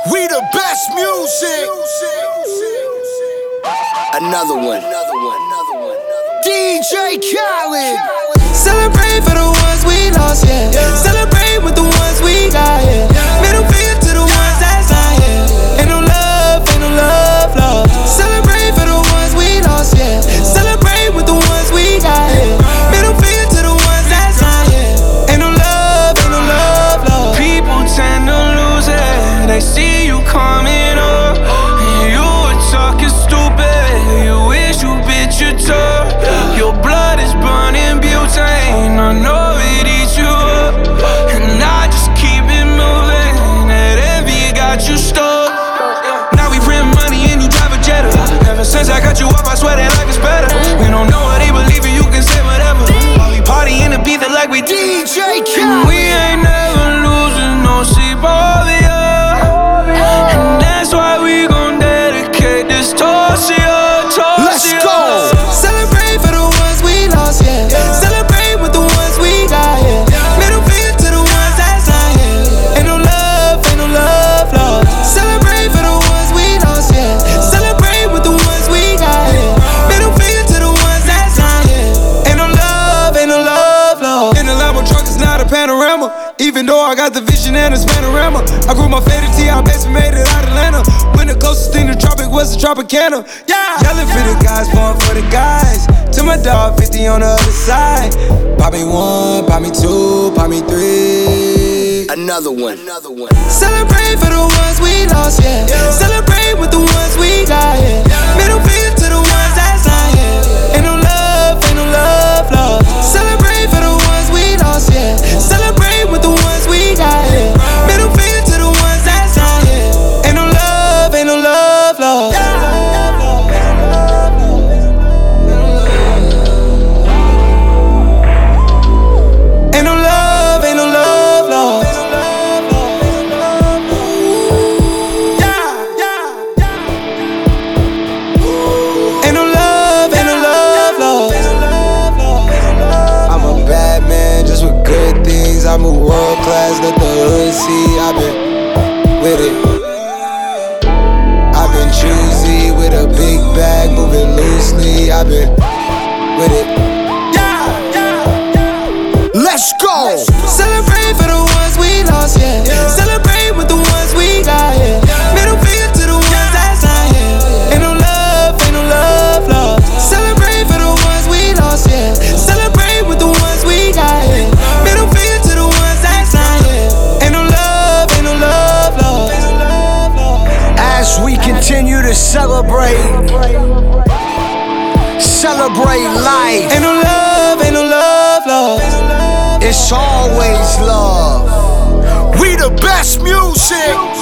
We the best music. Another one. DJ Khaled. Celebrate for the ones we lost, yeah. Celebrate with the ones we got, yeah. Middle finger to the ones that's not here. Ain't no love, love. Celebrate for the ones we lost, yeah. Celebrate with the ones we got, yeah. Middle finger to the ones that's not here. Ain't no love, love. People tend to lose it. They see you coming up, and you were talking stupid. You wish you bit your toe. Your blood is burning butane. I know it eats you up, and I just keep it moving. That envy got you stuck. Now we print money and you drive a Jetta. Ever since I got you up, I swear that life is better. We don't know what they believe in, you can say whatever. While we party in the beat that like we DJ Khaled. We ain't never losing no sleep over ya. And that's why we gon' dedicate this toast to ya. Let's go. Celebrate for the ones we lost, yeah. Celebrate with the ones we got, yeah. Middle finger to the ones that's not here. Ain't no love, love. Celebrate for the ones we lost, yeah. Celebrate with the ones we got, yeah. Middle finger to the ones that's not here. Ain't no love. In the Lambo truck, it's not a panorama. Even though I got the vision and it's panorama. I grew my faded tea, I basically made it out of Atlanta. When the closest thing to tropic was the Tropicana. Yeah, yelling for the guys, born for the guys. To my dog, 50 on the other side. Pop me one, pop me two, pop me three. Another one. Celebrate for the ones we lost, yeah. Celebrate with the ones we got, yeah. Middle finger to the ones that's not here. Ain't no love, love. Celebrate for the ones we lost, yeah. Celebrate with the ones we got, yeah. Middle finger to the ones that's not here. Ain't no love. Ain't no love. Ain't no love. I'm a bad man just with good things. I'm a world class, let the hood see. I've been with it. I've been choosy with a big bag, moving loosely. I've been with it. Let's go. Celebrate for the ones we lost, yeah. Celebrate with the ones we got, yeah. Middle finger to the ones that's not here. Ain't no love. Celebrate for the ones we lost, yeah. Celebrate with the ones we got, yeah. Middle finger to the ones that's not here. Ain't no love. As we continue to celebrate life. Ain't no love. It's always love. We the best music.